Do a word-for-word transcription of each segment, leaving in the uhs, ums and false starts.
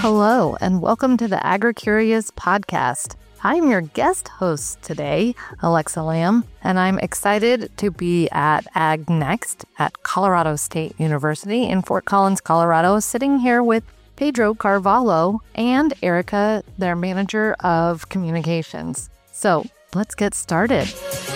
Hello, and welcome to the AgriCurious podcast. I'm your guest host today, Alexa Lamb, and I'm excited to be at AgNext at Colorado State University in Fort Collins, Colorado, sitting here with Pedro Carvalho and Erica, their manager of communications. So let's get started.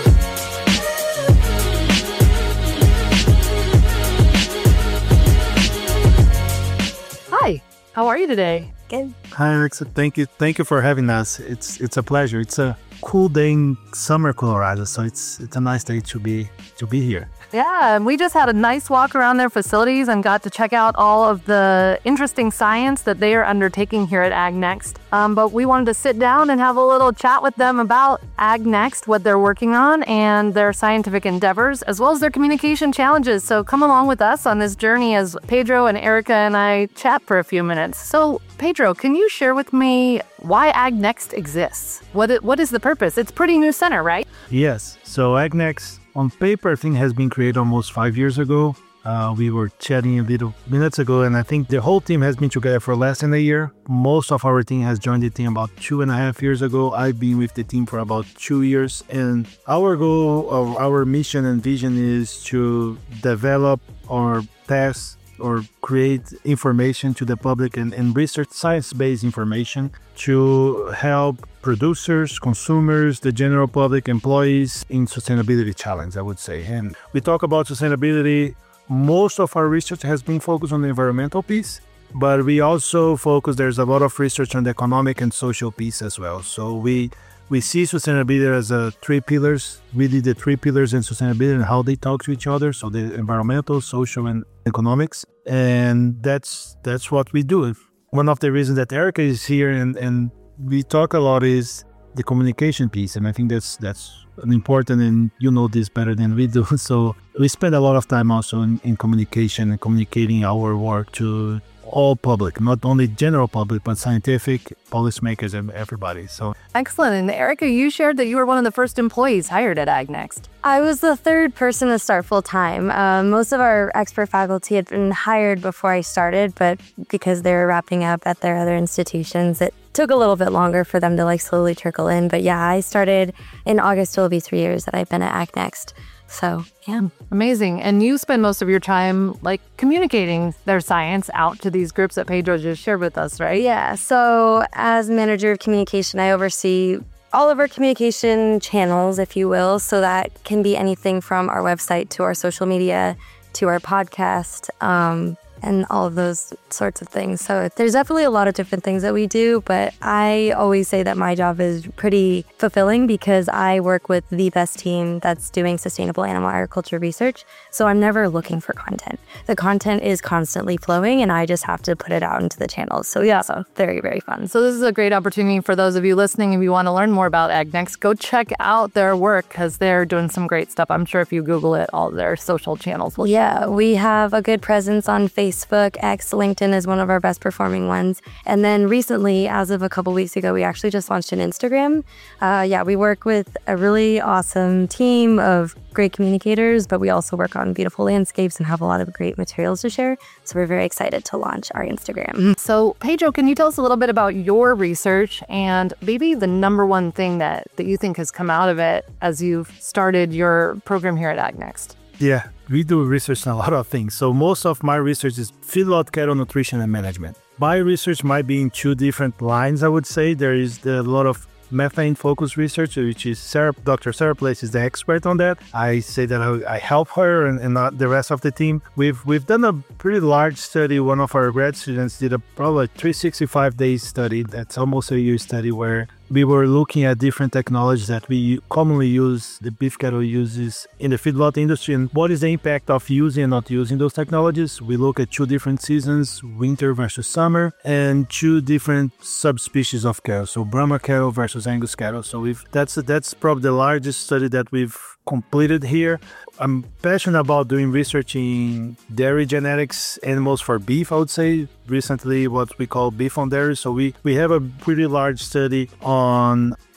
Hi, how are you today? Good. Hi, Alexa. Thank you. Thank you for having us. It's it's a pleasure. It's a cool day in summer Colorado, so it's it's a nice day to be to be here. Yeah, and we just had a nice walk around their facilities and got to check out all of the interesting science that they are undertaking here at AgNext. Um, but we wanted to sit down and have a little chat with them about AgNext, what they're working on, and their scientific endeavors, as well as their communication challenges. So come along with us on this journey as Pedro and Erica and I chat for a few minutes. So Pedro, can you share with me why AgNext exists? What it, what is the purpose? It's a pretty new center, right? Yes. So AgNext, on paper, I think has been created almost five years ago. Uh, we were chatting a little minutes ago, and I think the whole team has been together for less than a year. Most of our team has joined the team about two and a half years ago. I've been with the team for about two years, and our goal, of our mission and vision is to develop or test or create information to the public and, and research science-based information to help producers, consumers, the general public, employees in sustainability challenge, I would say. And we talk about sustainability. Most of our research has been focused on the environmental piece, but we also focus, there's a lot of research on the economic and social piece as well. So we we see sustainability as a three pillars, really the three pillars in sustainability and how they talk to each other. So the environmental, social, and economics. And that's that's what we do. One of the reasons that Erica is here and, and we talk a lot is the communication piece. And I think that's that's an important, and you know this better than we do. So we spend a lot of time also in, in communication and communicating our work to all public, not only general public, but scientific, policymakers, and everybody. So excellent. And Erica, you shared that you were one of the first employees hired at AgNext. I was the third person to start full time. Uh, most of our expert faculty had been hired before I started, but because they were wrapping up at their other institutions, it took a little bit longer for them to like slowly trickle in. But yeah, I started in August. It'll be three years that I've been at AgNext. So, yeah. Amazing. And you spend most of your time like communicating their science out to these groups that Pedro just shared with us, right? Yeah. So as manager of communication, I oversee all of our communication channels, if you will. So that can be anything from our website to our social media to our podcast, um, and all of those sorts of things. So there's definitely a lot of different things that we do, but I always say that my job is pretty fulfilling because I work with the best team that's doing sustainable animal agriculture research. So I'm never looking for content. The content is constantly flowing and I just have to put it out into the channels. So yeah, so very, very fun. So this is a great opportunity for those of you listening. If you want to learn more about AgNext, go check out their work because they're doing some great stuff. I'm sure if you Google it, all their social channels will show. Yeah, we have a good presence on Facebook. Facebook, X, LinkedIn is one of our best performing ones. And then recently, as of a couple weeks ago, we actually just launched an Instagram. Uh, yeah, we work with a really awesome team of great communicators, but we also work on beautiful landscapes and have a lot of great materials to share. So we're very excited to launch our Instagram. So Pedro, can you tell us a little bit about your research and maybe the number one thing that, that you think has come out of it as you've started your program here at AgNext? Yeah, we do research on a lot of things. So most of my research is feedlot cattle nutrition and management. My research might be in two different lines, I would say. There is a lot of methane-focused research, which is Sarah, Doctor Sarah Place is the expert on that. I say that I, I help her and, and not the rest of the team. We've we've done a pretty large study. One of our grad students did a probably three hundred sixty-five days study. That's almost a year study where we were looking at different technologies that we commonly use, the beef cattle uses in the feedlot industry, and what is the impact of using and not using those technologies. We look at two different seasons, winter versus summer, and two different subspecies of cattle, so Brahma cattle versus Angus cattle. So we've, that's that's probably the largest study that we've completed here. I'm passionate about doing research in dairy genetics, animals for beef, I would say. Recently, what we call beef on dairy. So we, we have a pretty large study on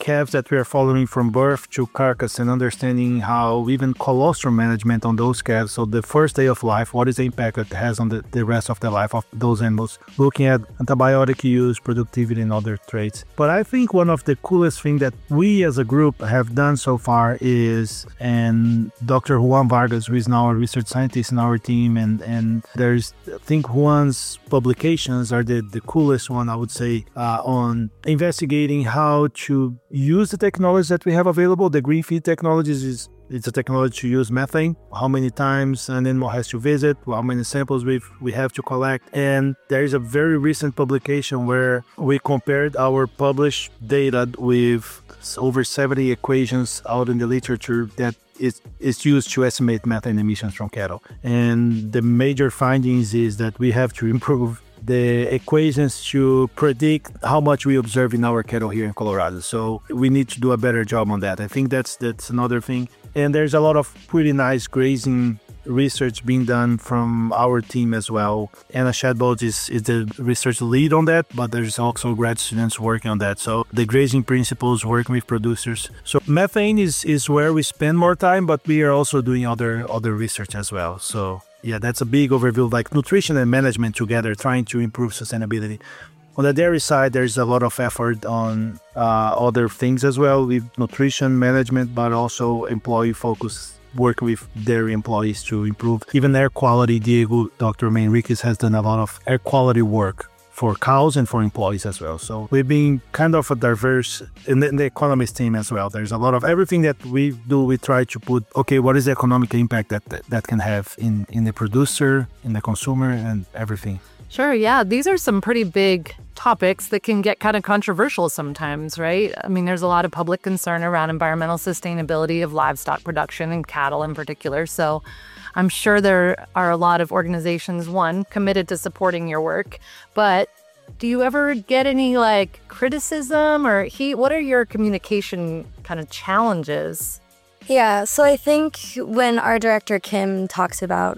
calves that we are following from birth to carcass and understanding how even colostrum management on those calves. So the first day of life, what is the impact it has on the, the rest of the life of those animals, looking at antibiotic use, productivity, and other traits. But I think one of the coolest things that we as a group have done so far is, and Doctor Juan Vargas, who is now a research scientist in our team, and, and there's, I think Juan's publications are the, the coolest one, I would say, uh, on investigating how to use the technologies that we have available. The green feed technologies is it's a technology to use methane, how many times an animal has to visit, how many samples we we have to collect. And there is a very recent publication where we compared our published data with over seventy equations out in the literature that is, is used to estimate methane emissions from cattle. And the major findings is that we have to improve the equations to predict how much we observe in our cattle here in Colorado. So we need to do a better job on that. I think that's that's another thing. And there's a lot of pretty nice grazing research being done from our team as well. Anna Shadbolt is, is the research lead on that, but there's also grad students working on that. So the grazing principles, working with producers. So methane is, is where we spend more time, but we are also doing other other research as well. So yeah, that's a big overview, like nutrition and management together, trying to improve sustainability. On the dairy side, there's a lot of effort on uh, other things as well, with nutrition management, but also employee focus, working with dairy employees to improve even air quality. Diego, Doctor Manriquez has done a lot of air quality work for cows and for employees as well. So we've been kind of a diverse in the, in the economist team as well. There's a lot of everything that we do. We try to put, okay, what is the economic impact that that, that can have in, in the producer, in the consumer, and everything. Sure, yeah. These are some pretty big topics that can get kind of controversial sometimes, right? I mean, there's a lot of public concern around environmental sustainability of livestock production and cattle in particular. So I'm sure there are a lot of organizations, one, committed to supporting your work, but do you ever get any like criticism or heat? What are your communication kind of challenges? Yeah, so I think when our director, Kim, talks about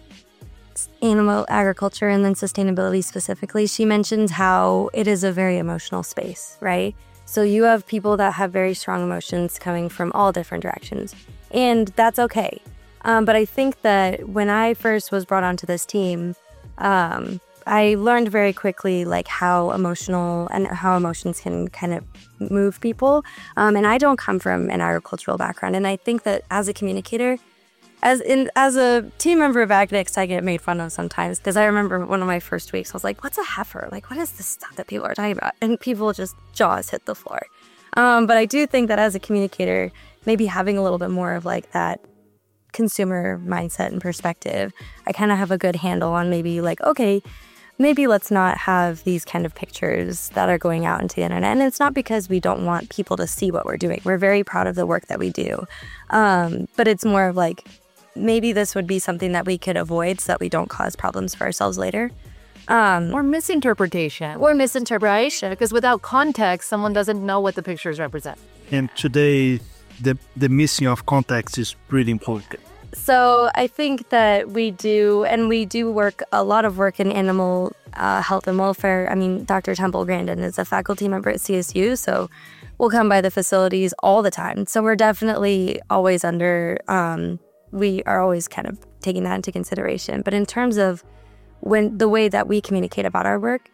animal agriculture and then sustainability specifically, she mentions how it is a very emotional space, right? So you have people that have very strong emotions coming from all different directions, and that's okay. Um, but I think that when I first was brought onto this team, um, I learned very quickly like how emotional and how emotions can kind of move people. Um, and I don't come from an agricultural background, and I think that as a communicator, As in as a team member of AgNext, I get made fun of sometimes because I remember one of my first weeks, I was like, what's a heifer? Like, what is this stuff that people are talking about? And people just jaws hit the floor. Um, but I do think that as a communicator, maybe having a little bit more of like that consumer mindset and perspective, I kind of have a good handle on maybe like, okay, maybe let's not have these kind of pictures that are going out into the internet. And it's not because we don't want people to see what we're doing. We're very proud of the work that we do. Um, but it's more of like, maybe this would be something that we could avoid so that we don't cause problems for ourselves later. Um, or misinterpretation. Or misinterpretation. Because without context, someone doesn't know what the pictures represent. And today, the, the missing of context is pretty important. So I think that we do, and we do work, a lot of work in animal uh, health and welfare. I mean, Doctor Temple Grandin is a faculty member at C S U, so we'll come by the facilities all the time. So we're definitely always under... Um, we are always kind of taking that into consideration. But in terms of when the way that we communicate about our work,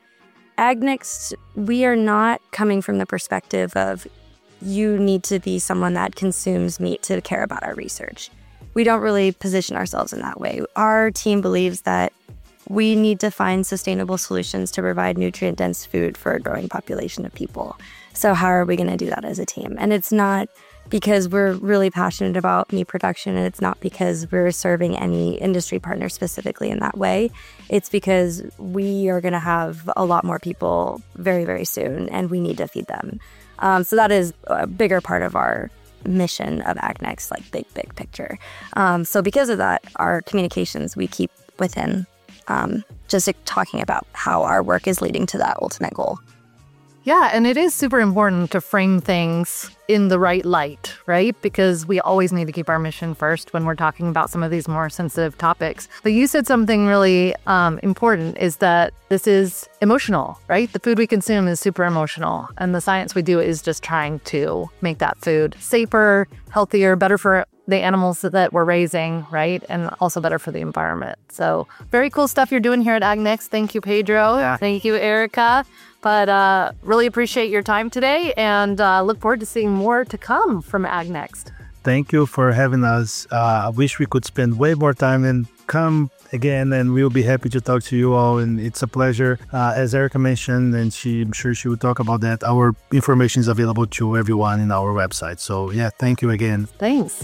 AgNext, we are not coming from the perspective of you need to be someone that consumes meat to care about our research. We don't really position ourselves in that way. Our team believes that we need to find sustainable solutions to provide nutrient-dense food for a growing population of people. So how are we going to do that as a team? And it's not because we're really passionate about meat production, and it's not because we're serving any industry partner specifically in that way. It's because we are going to have a lot more people very, very soon, and we need to feed them. Um, so that is a bigger part of our mission of AgNext, like big, big picture. Um, so because of that, our communications, we keep within um, just talking about how our work is leading to that ultimate goal. Yeah, and it is super important to frame things in the right light, right? Because we always need to keep our mission first when we're talking about some of these more sensitive topics. But you said something really um, important, is that this is emotional, right? The food we consume is super emotional, and the science we do is just trying to make that food safer, healthier, better for the animals that we're raising, right? And also better for the environment. So very cool stuff you're doing here at AgNext. Thank you, Pedro. Yeah. Thank you, Erica. But uh, really appreciate your time today, and uh, look forward to seeing more to come from AgNext. Thank you for having us. Uh, I wish we could spend way more time and come again, and we'll be happy to talk to you all. And it's a pleasure. Uh, as Erica mentioned, and she, I'm sure she will talk about that, our information is available to everyone in our website. So yeah, thank you again. Thanks.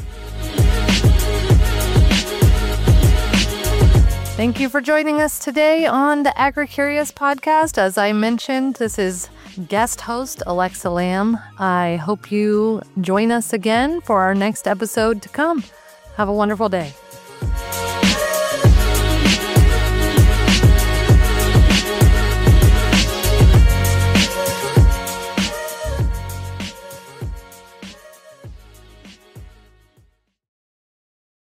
Thank you for joining us today on the AgriCurious podcast. As I mentioned, this is guest host Alexa Lamb. I hope you join us again for our next episode to come. Have a wonderful day.